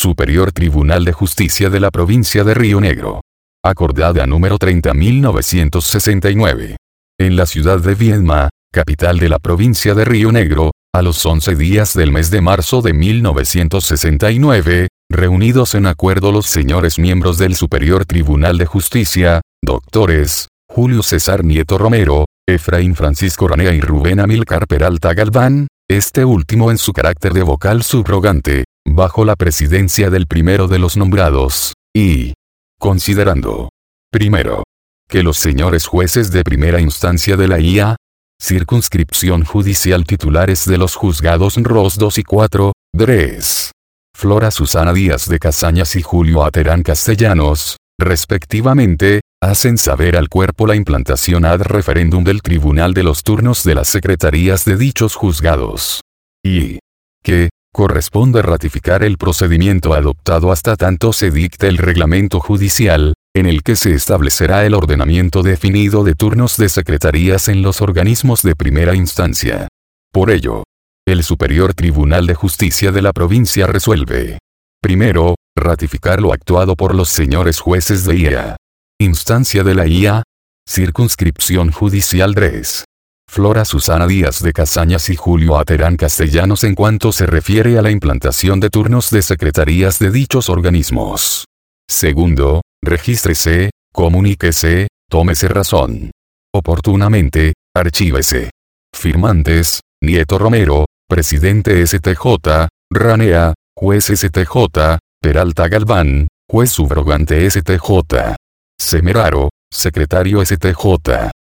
Superior Tribunal de Justicia de la Provincia de Río Negro. Acordada número 30.969. En la ciudad de Viedma, capital de la provincia de Río Negro, a los 11 días del mes de marzo de 1969, reunidos en acuerdo los señores miembros del Superior Tribunal de Justicia, doctores, Julio César Nieto Romero, Efraín Francisco Ranea y Rubén Amílcar Peralta Galván, este último en su carácter de vocal subrogante, bajo la presidencia del primero de los nombrados, y considerando, primero, que los señores jueces de primera instancia de la IA, circunscripción judicial titulares de los juzgados ROS 2 y 4, DRES, Flora Susana Díaz de Casañas y Julio Aterán Castellanos, respectivamente, hacen saber al cuerpo la implantación ad referendum del Tribunal de los turnos de las secretarías de dichos juzgados. Y que corresponde ratificar el procedimiento adoptado hasta tanto se dicte el reglamento judicial, en el que se establecerá el ordenamiento definido de turnos de secretarías en los organismos de primera instancia. Por ello, el Superior Tribunal de Justicia de la provincia resuelve: primero, ratificar lo actuado por los señores jueces de IA. Instancia de la IA. Circunscripción judicial DRES. Flora Susana Díaz de Casañas y Julio Aterán Castellanos en cuanto se refiere a la implantación de turnos de secretarías de dichos organismos. Segundo, regístrese, comuníquese, tómese razón oportunamente, archívese. Firmantes: Nieto Romero, presidente STJ, Ranea, juez STJ, Peralta Galván, juez subrogante STJ. Semeraro, secretario STJ.